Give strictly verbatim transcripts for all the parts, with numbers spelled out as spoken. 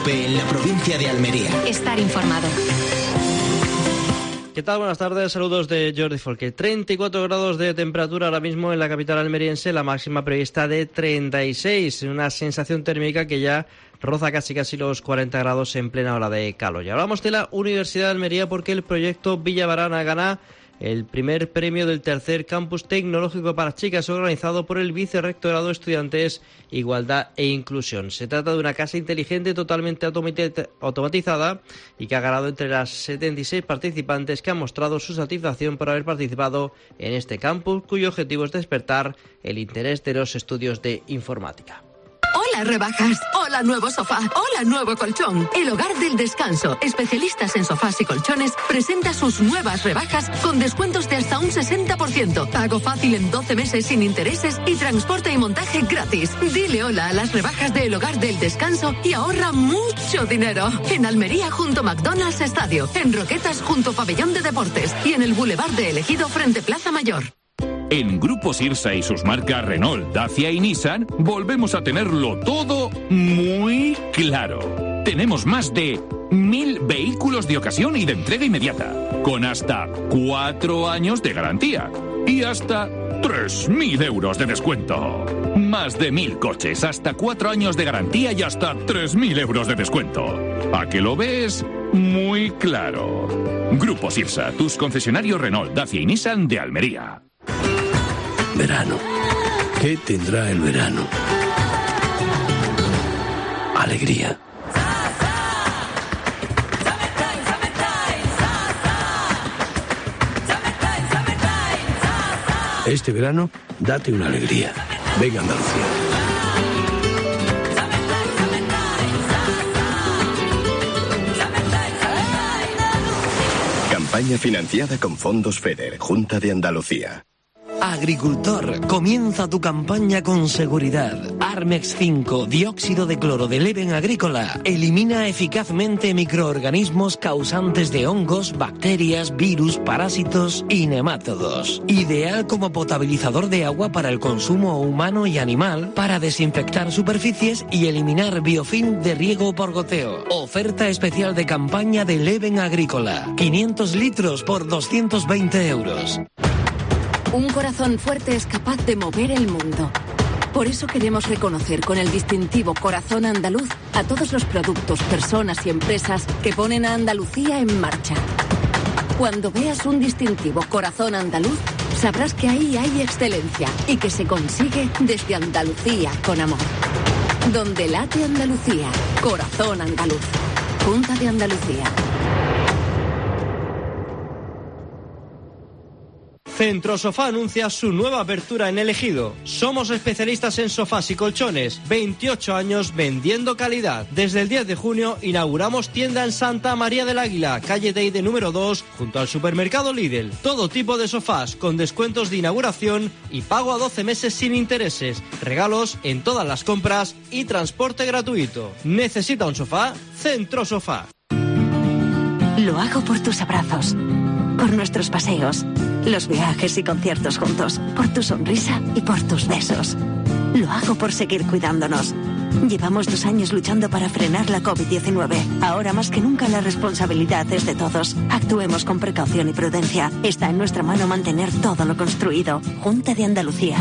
COPE en la provincia de Almería. Estar informado. ¿Qué tal? Buenas tardes, saludos de Jordi Folque. treinta y cuatro grados de temperatura ahora mismo en la capital almeriense, la máxima prevista de treinta y seis, una sensación térmica que ya roza casi casi los cuarenta grados en plena hora de calor. Y hablamos de la Universidad de Almería porque el proyecto Villa Barana gana el primer premio del tercer campus tecnológico para chicas organizado por el Vicerrectorado de Estudiantes, Igualdad e Inclusión. Se trata de una casa inteligente totalmente automatizada y que ha ganado entre las setenta y seis participantes que han mostrado su satisfacción por haber participado en este campus, cuyo objetivo es despertar el interés de los estudios de informática. Hola rebajas, hola nuevo sofá, hola nuevo colchón. El Hogar del Descanso, especialistas en sofás y colchones, presenta sus nuevas rebajas con descuentos de hasta un sesenta por ciento. Pago fácil en doce meses sin intereses y transporte y montaje gratis. Dile hola a las rebajas de El Hogar del Descanso y ahorra mucho dinero. En Almería junto McDonald's Estadio, en Roquetas junto Pabellón de Deportes y en el Boulevard de Ejido frente Plaza Mayor. En Grupo Sirsa y sus marcas Renault, Dacia y Nissan, volvemos a tenerlo todo muy claro. Tenemos más de mil vehículos de ocasión y de entrega inmediata, con hasta cuatro años de garantía y hasta tres mil euros de descuento. Más de mil coches, hasta cuatro años de garantía y hasta tres mil euros de descuento. ¿A que lo ves? Muy claro. Grupo Sirsa, tus concesionarios Renault, Dacia y Nissan de Almería. Verano. ¿Qué tendrá el verano? Alegría. Este verano, date una alegría. Venga, Andalucía. Campaña financiada con fondos FEDER, Junta de Andalucía. Agricultor, comienza tu campaña con seguridad. Armex cinco, dióxido de cloro de Leven Agrícola, elimina eficazmente microorganismos causantes de hongos, bacterias, virus, parásitos y nemátodos. Ideal como potabilizador de agua para el consumo humano y animal, para desinfectar superficies y eliminar biofilm de riego por goteo. Oferta especial de campaña de Leven Agrícola, quinientos litros por doscientos veinte euros. Un corazón fuerte es capaz de mover el mundo. Por eso queremos reconocer con el distintivo Corazón Andaluz a todos los productos, personas y empresas que ponen a Andalucía en marcha. Cuando veas un distintivo Corazón Andaluz, sabrás que ahí hay excelencia y que se consigue desde Andalucía con amor. Donde late Andalucía, Corazón Andaluz. Junta de Andalucía. Centro Sofá anuncia su nueva apertura en El Ejido. Somos especialistas en sofás y colchones. veintiocho años vendiendo calidad. Desde el diez de junio inauguramos tienda en Santa María del Águila, calle Teide número dos, junto al supermercado Lidl. Todo tipo de sofás con descuentos de inauguración y pago a doce meses sin intereses. Regalos en todas las compras y transporte gratuito. ¿Necesita un sofá? Centro Sofá. Lo hago por tus abrazos, por nuestros paseos, los viajes y conciertos juntos, por tu sonrisa y por tus besos. Lo hago por seguir cuidándonos. Llevamos dos años luchando para frenar la covid diecinueve. Ahora más que nunca la responsabilidad es de todos. Actuemos con precaución y prudencia. Está en nuestra mano mantener todo lo construido. Junta de Andalucía.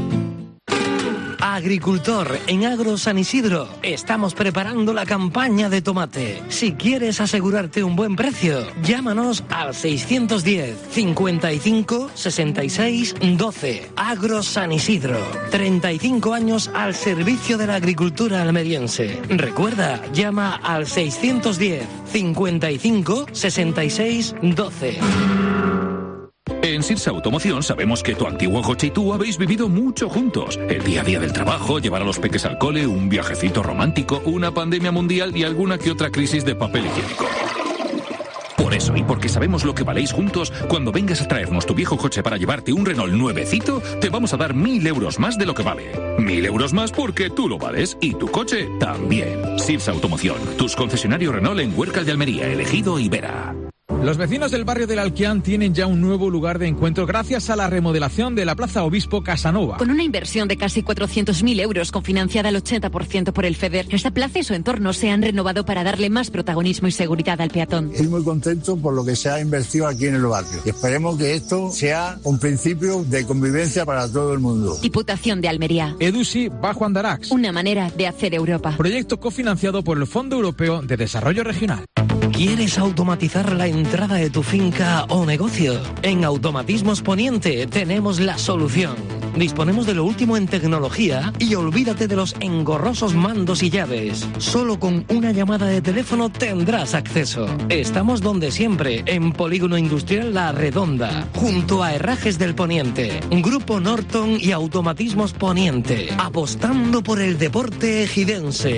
Agricultor, en Agro San Isidro estamos preparando la campaña de tomate. Si quieres asegurarte un buen precio, llámanos al seiscientos diez, cincuenta y cinco, sesenta y seis, doce. Agro San Isidro, treinta y cinco años al servicio de la agricultura almeriense. Recuerda, llama al seiscientos diez, cincuenta y cinco, sesenta y seis, doce. En Sirsa Automoción sabemos que tu antiguo coche y tú habéis vivido mucho juntos. El día a día del trabajo, llevar a los peques al cole, un viajecito romántico, una pandemia mundial y alguna que otra crisis de papel higiénico. Por eso y porque sabemos lo que valéis juntos, cuando vengas a traernos tu viejo coche para llevarte un Renault nuevecito, te vamos a dar mil euros más de lo que vale. Mil euros más porque tú lo vales y tu coche también. Sirsa Automoción, tus concesionarios Renault en Huércal de Almería, El Ejido y Vera. Los vecinos del barrio del Alquián tienen ya un nuevo lugar de encuentro gracias a la remodelación de la Plaza Obispo Casanova. Con una inversión de casi cuatrocientos mil euros, cofinanciada al ochenta por ciento por el FEDER, esta plaza y su entorno se han renovado para darle más protagonismo y seguridad al peatón. Estoy muy contento por lo que se ha invertido aquí en el barrio y esperemos que esto sea un principio de convivencia para todo el mundo. Diputación de Almería. Edusi Bajo Andarax. Una manera de hacer Europa. Proyecto cofinanciado por el Fondo Europeo de Desarrollo Regional. ¿Quieres automatizar la entrada de tu finca o negocio? En Automatismos Poniente tenemos la solución. Disponemos de lo último en tecnología y olvídate de los engorrosos mandos y llaves. Solo con una llamada de teléfono tendrás acceso. Estamos donde siempre, en Polígono Industrial La Redonda, junto a Herrajes del Poniente, Grupo Norton y Automatismos Poniente, apostando por el deporte ejidense.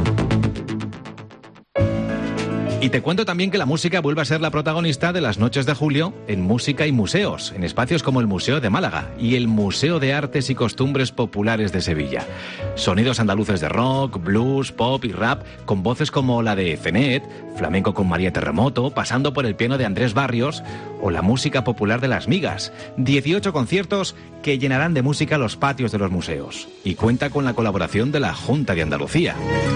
Y te cuento también que la música vuelve a ser la protagonista de las noches de julio en Música y Museos, en espacios como el Museo de Málaga y el Museo de Artes y Costumbres Populares de Sevilla. Sonidos andaluces de rock, blues, pop y rap, con voces como la de Cenet, flamenco con María Terremoto, pasando por el piano de Andrés Barrios o la música popular de Las Migas. dieciocho conciertos que llenarán de música los patios de los museos. Y cuenta con la colaboración de la Junta de Andalucía.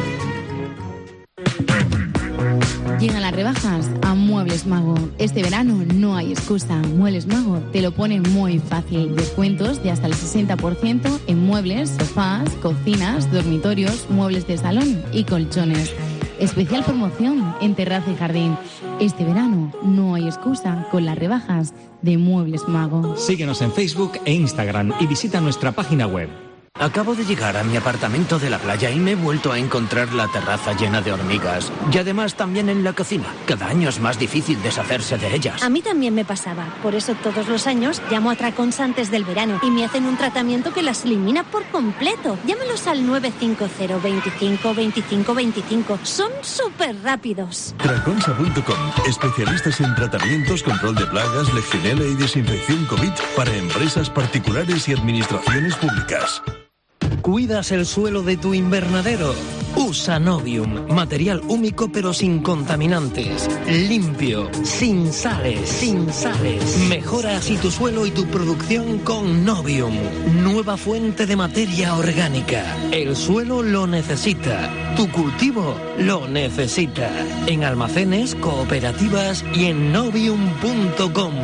Llegan las rebajas a Muebles Mago. Este verano no hay excusa. Muebles Mago te lo pone muy fácil. Descuentos de hasta el sesenta por ciento en muebles, sofás, cocinas, dormitorios, muebles de salón y colchones. Especial promoción en terraza y jardín. Este verano no hay excusa con las rebajas de Muebles Mago. Síguenos en Facebook e Instagram y visita nuestra página web. Acabo de llegar a mi apartamento de la playa y me he vuelto a encontrar la terraza llena de hormigas. Y además también en la cocina. Cada año es más difícil deshacerse de ellas. A mí también me pasaba. Por eso todos los años llamo a Tracons antes del verano y me hacen un tratamiento que las elimina por completo. Llámalos al nueve cinco cero, veinticinco, veinticinco, veinticinco. Son súper rápidos. Traconsa punto com. Especialistas en tratamientos, control de plagas, legionela y desinfección COVID para empresas particulares y administraciones públicas. ¿Cuidas el suelo de tu invernadero? Usa Novium, material húmico pero sin contaminantes, limpio, sin sales, sin sales. Mejora así tu suelo y tu producción con Novium, nueva fuente de materia orgánica. El suelo lo necesita, tu cultivo lo necesita. En almacenes, cooperativas y en novium punto com.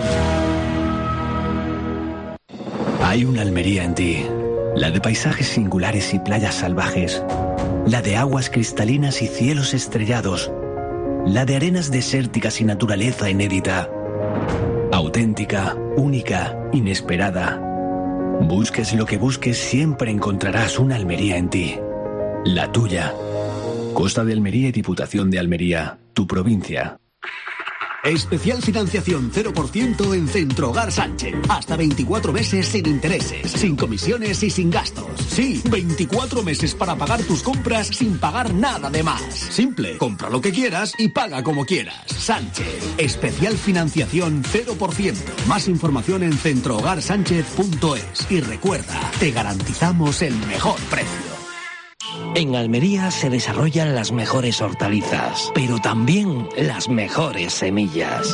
Hay una Almería en ti. La de paisajes singulares y playas salvajes. La de aguas cristalinas y cielos estrellados. La de arenas desérticas y naturaleza inédita. Auténtica, única, inesperada. Busques lo que busques, siempre encontrarás una Almería en ti. La tuya. Costa de Almería y Diputación de Almería, tu provincia. Especial financiación cero por ciento en Centro Hogar Sánchez. Hasta veinticuatro meses sin intereses, sin comisiones y sin gastos. Sí, veinticuatro meses para pagar tus compras sin pagar nada de más. Simple, compra lo que quieras y paga como quieras. Sánchez. Especial financiación cero por ciento. Más información en centro hogar sánchez punto es. Y recuerda, te garantizamos el mejor precio. En Almería se desarrollan las mejores hortalizas, pero también las mejores semillas.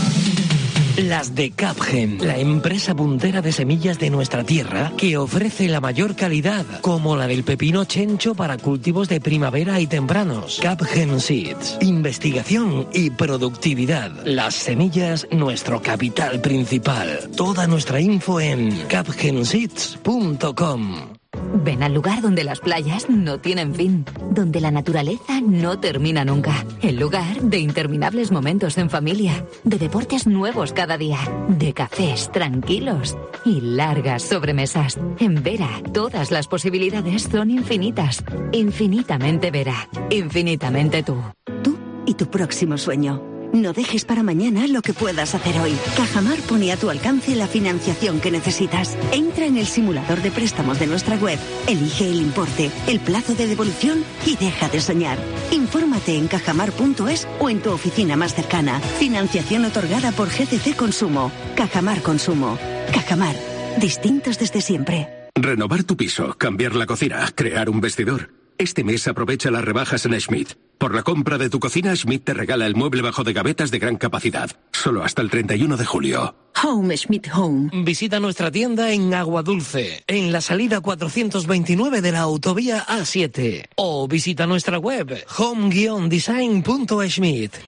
Las de Capgen, la empresa puntera de semillas de nuestra tierra que ofrece la mayor calidad, como la del pepino chencho para cultivos de primavera y tempranos. Capgen Seeds, investigación y productividad. Las semillas, nuestro capital principal. Toda nuestra info en capgen seeds punto com. Ven al lugar donde las playas no tienen fin, donde la naturaleza no termina nunca. El lugar de interminables momentos en familia, de deportes nuevos cada día, de cafés tranquilos y largas sobremesas. En Vera, todas las posibilidades son infinitas. Infinitamente Vera, infinitamente tú. Tú y tu próximo sueño. No dejes para mañana lo que puedas hacer hoy. Cajamar pone a tu alcance la financiación que necesitas. Entra en el simulador de préstamos de nuestra web, elige el importe, el plazo de devolución y deja de soñar. Infórmate en cajamar punto es o en tu oficina más cercana. Financiación otorgada por G C C Consumo. Cajamar Consumo. Cajamar. Distintos desde siempre. Renovar tu piso, cambiar la cocina, crear un vestidor. Este mes aprovecha las rebajas en Schmidt. Por la compra de tu cocina, Schmidt te regala el mueble bajo de gavetas de gran capacidad. Solo hasta el treinta y uno de julio. Home, Schmidt Home. Visita nuestra tienda en Agua Dulce, en la salida cuatrocientos veintinueve de la autovía A siete. O visita nuestra web home guion design punto schmidt.